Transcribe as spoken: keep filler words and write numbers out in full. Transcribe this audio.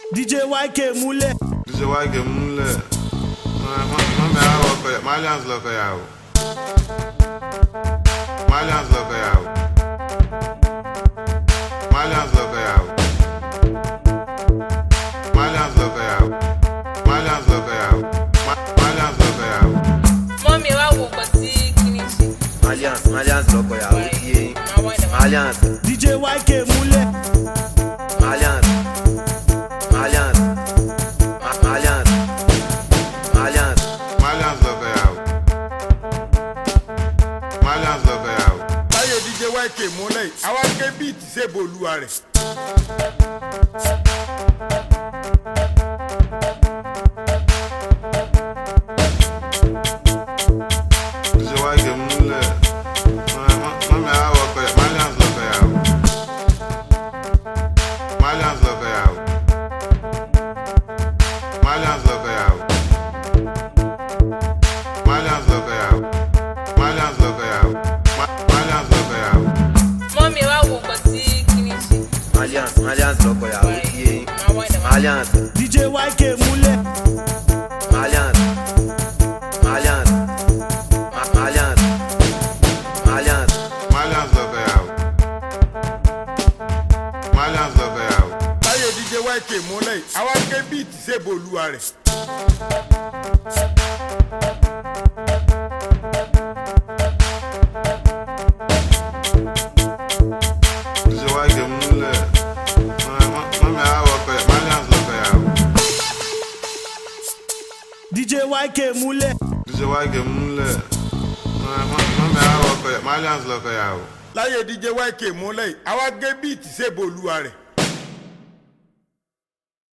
D J Y K múlẹ̀. D J Y K múlẹ̀. Mami àwọn ọkọ yà, Malians lọkọ yà o. Malians lọkọ yà o. Malians lọkọ yà o. Malians lọkọ yà o. Malians lọkọ yà o. Malians lọkọ yà o. Mọ́mí wá wò kọ́ sí kíní sí. Malians, Malians lọkọ yà o. Malians. D J Y K múlẹ̀. Malians. Malians. Malians. Malians. Malians lọkọ yà o. Malians lọkọ yà o. Táyé D J Y K múlẹ̀ àwa ké bíìtì ṣèbò olúwa rẹ̀. D J Y K múlẹ̀. Mami àwọn ọkọ yà, Malians lọkọ yà o. Malians lọkọ yà o. Malians lọkọ yà o. Malians lọkọ yà o. Malians lọkọ yà o. Malians lọkọ yà o. Mọ́mí wá wò kọ́ sí kíní sí. Malians, Malians lọkọ yà o. Malians. D J Y K múlẹ̀. Malians. Malians. Malians. Malians. Malians lọkọ yà o. Malians lọkọ yà o. Táyé D J Y K múlẹ̀ àwa ké bíìtì ṣèbò olúwa rẹ̀. D J Y K múlẹ̀. Mami àwọn ọkọ yà, Malians lọkọ yà o. D J Y K múlẹ̀. D J Y K múlẹ̀. Mami àwọn ọkọ yà, Malians lọkọ yà o. Láyé D J Y K múlẹ̀ àwa ké bíìtì ṣèbò olúwa rẹ̀.